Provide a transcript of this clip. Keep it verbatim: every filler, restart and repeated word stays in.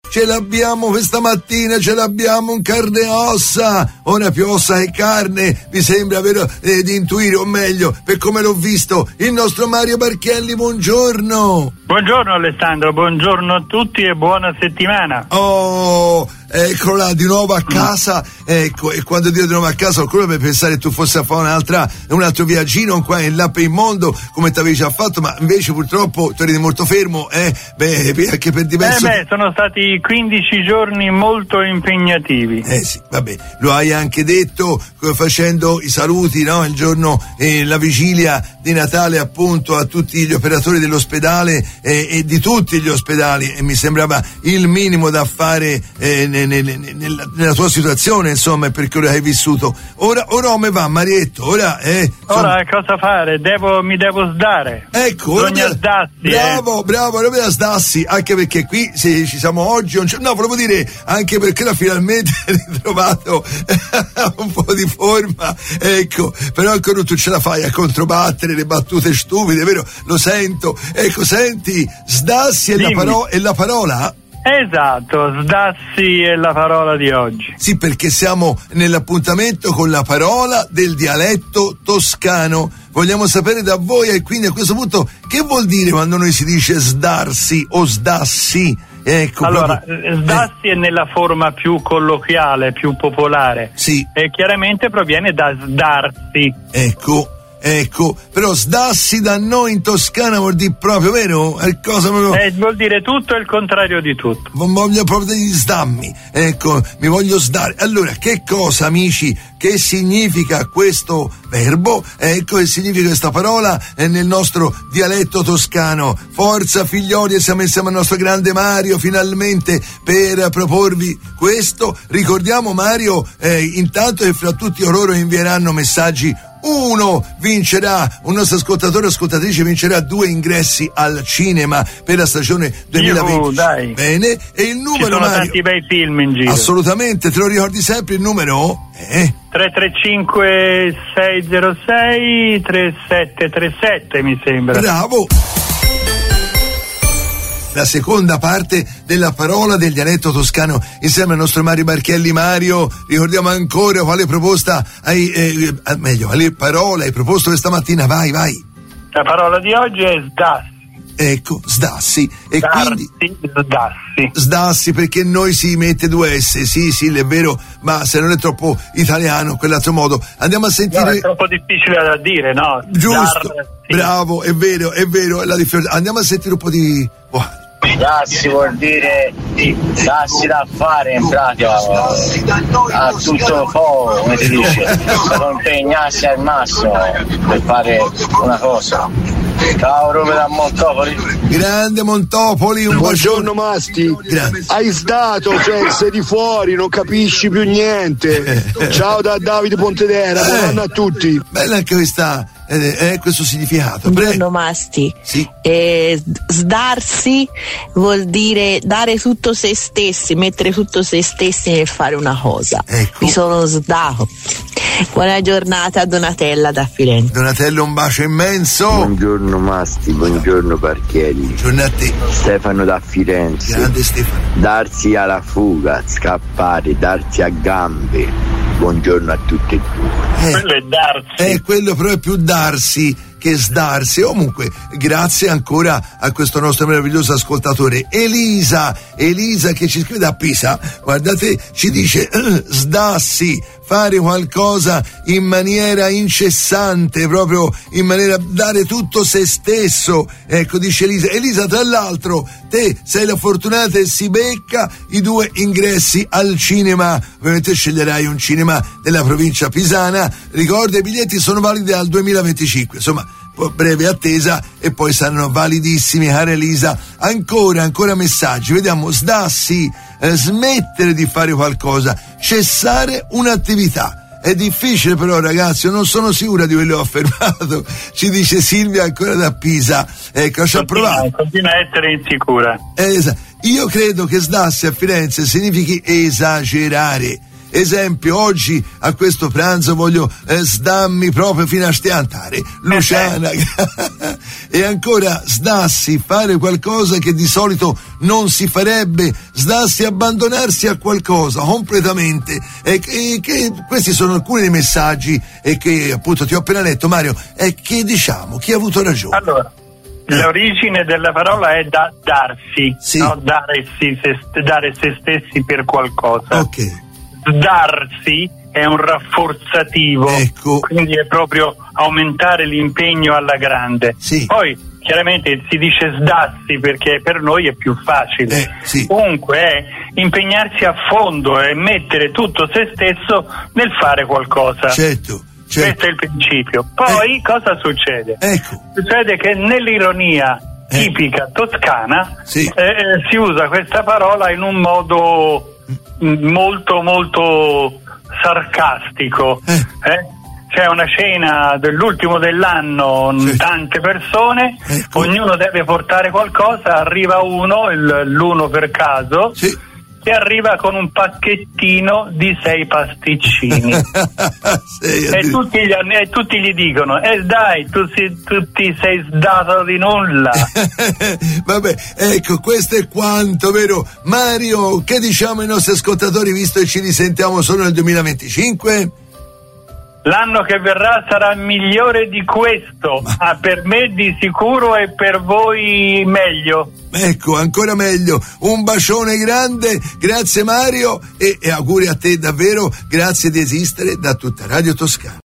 ce l'abbiamo questa mattina, ce l'abbiamo un carne e ossa, ora più ossa che carne, mi sembra vero eh, di intuire, o meglio, per come l'ho visto, il nostro Mario Barchielli, buongiorno. Buongiorno Alessandro, buongiorno a tutti e buona settimana. Oh, eccolo là, di nuovo a casa, ecco, e quando dico di nuovo a casa, qualcuno per pensare che tu fossi a fare un'altra, un altro viaggino qua in là per il mondo, come ti avevi già fatto, ma invece purtroppo tu eri molto fermo, eh, beh, anche per diverso... Eh beh, sono stati quindici giorni molto impegnativi. Eh sì, vabbè, lo hai anche detto, facendo i saluti, no, il giorno, eh, la vigilia di Natale appunto a tutti gli operatori dell'ospedale eh, e di tutti gli ospedali, e mi sembrava il minimo da fare eh, ne, ne, ne, nella, nella tua situazione, insomma, perché ora hai vissuto. Ora, ora come va, Marietto? Ora, eh, ora cosa fare? Devo, mi devo sdare. Ecco, bisogna ora, sdarsi. Bravo, eh. bravo, ora bisogna sdarsi, anche perché qui se ci siamo oggi, non no, volevo dire, anche perché l'ha finalmente ritrovato un po' di forma, ecco, però ancora tu ce la fai a controbattere le battute stupide, vero? Lo sento. Ecco, senti, sdassi è la, paro- è la parola? Esatto, sdassi è la parola di oggi. Sì, perché siamo nell'appuntamento con la parola del dialetto toscano. Vogliamo sapere da voi, e quindi a questo punto che vuol dire quando noi si dice sdarsi o sdassi? Ecco, allora, proprio, sdassi eh. è nella forma più colloquiale, più popolare. Sì. E chiaramente proviene da sdarsi. Ecco. Ecco, però sdassi da noi in Toscana vuol dire proprio, vero? È cosa proprio... Eh, vuol dire tutto e il contrario di tutto. Voglio proprio degli sdammi, ecco, mi voglio sdare. Allora, che cosa, amici, che significa questo verbo? Ecco, che significa questa parola eh, nel nostro dialetto toscano. Forza figlioli, e siamo insieme al nostro grande Mario finalmente per proporvi questo. Ricordiamo, Mario, eh, intanto che fra tutti loro invieranno messaggi. Uno vincerà, un nostro ascoltatore o ascoltatrice vincerà due ingressi al cinema per la stagione duemilaventi. Io, dai. Bene, e il numero, ci sono Mario, tanti bei film in giro. Assolutamente, te lo ricordi sempre il numero? Eh? tre tre cinque sei zero sei tre sette tre sette mi sembra. Bravo! La seconda parte della parola del dialetto toscano insieme al nostro Mario Barchielli. Mario, ricordiamo ancora quale proposta hai, eh, meglio, quale parola hai proposto questa mattina? Vai, vai. La parola di oggi è sdassi. Ecco, sdassi. E Darsi, quindi sdassi. Sdassi, perché noi si mette due S, sì, sì, è vero, ma se non è troppo italiano, quell'altro modo. Andiamo a sentire. No, è troppo difficile da dire, no? Giusto, Darsi. Bravo, è vero, è vero, è la differenza. Andiamo a sentire un po' di. Oh. Dassi vuol dire dassi da fare, in pratica a tutto fuoco, come si dice, per impegnarsi al massimo per fare una cosa. Ciao Rome da Montopoli. Grande Montopoli, un buongiorno Masti. Grande. Hai stato, cioè sei di fuori, non capisci più niente. Ciao da Davide Pontedera, buon anno a tutti. Bella anche questa, eh, eh, questo significato. Buongiorno Masti. Sì. Eh, sdarsi vuol dire dare tutto se stessi, mettere tutto se stessi nel fare una cosa. Ecco. Mi sono sdato. Buona giornata, Donatella da Firenze. Donatella, un bacio immenso. Buongiorno Masti, buongiorno Barchielli. Buongiorno a te. Stefano da Firenze. Grande Stefano. Darsi alla fuga, scappare, darsi a gambe. Buongiorno a tutti e due. Eh, quello è darsi. Eh, quello però è più darsi che sdarsi. Comunque, grazie ancora a questo nostro meraviglioso ascoltatore Elisa, Elisa che ci scrive da Pisa, guardate, ci dice eh, sdassi, fare qualcosa in maniera incessante, proprio in maniera dare tutto se stesso, ecco, dice Elisa. Elisa, tra l'altro, te sei la fortunata e si becca i due ingressi al cinema, ovviamente sceglierai un cinema della provincia pisana, ricorda i biglietti sono validi al duemilaventicinque, insomma breve attesa e poi saranno validissimi, cara Elisa. Ancora, ancora messaggi, vediamo. Sdassi, eh, smettere di fare qualcosa, cessare un'attività. È difficile però, ragazzi, io non sono sicura di quello che ho affermato, ci dice Silvia ancora da Pisa. Ecco, ci ha provato. Continua a essere insicura. Eh, io credo che sdassi a Firenze significhi esagerare. esempio, oggi a questo pranzo voglio eh, sdammi proprio fino a stiantare. Luciana. E ancora, sdassi fare qualcosa che di solito non si farebbe, sdassi abbandonarsi a qualcosa completamente. E, e che questi sono alcuni dei messaggi e che appunto ti ho appena letto, Mario, e che diciamo, chi ha avuto ragione? Allora, l'origine della parola è da darsi, sì. no? Dare, sì, se, dare se stessi per qualcosa. Ok. Darsi è un rafforzativo, ecco. Quindi è proprio aumentare l'impegno alla grande. Sì. Poi chiaramente si dice sdassi perché per noi è più facile. Eh, sì. Comunque è impegnarsi a fondo e mettere tutto se stesso nel fare qualcosa. Certo. Certo. Questo è il principio. Poi eh. cosa succede? Ecco. Succede che nell'ironia eh. tipica toscana sì. eh, si usa questa parola in un modo molto molto sarcastico. Eh. Eh? C'è una cena dell'ultimo dell'anno, sì. tante persone, ecco. ognuno deve portare qualcosa, arriva uno, il, l'uno per caso, sì. che arriva con un pacchettino di sei pasticcini. sei, e, tutti gli, e tutti gli dicono eh dai, tu, si, tu ti sei sdato di nulla. Vabbè, ecco, questo è quanto, vero Mario? Che diciamo ai nostri ascoltatori visto che ci risentiamo solo nel duemilaventicinque? L'anno che verrà sarà migliore di questo, ma... ah, per me di sicuro e per voi meglio. Ecco, ancora meglio. Un bacione grande, grazie Mario e, e auguri a te davvero, grazie di esistere da tutta Radio Toscana.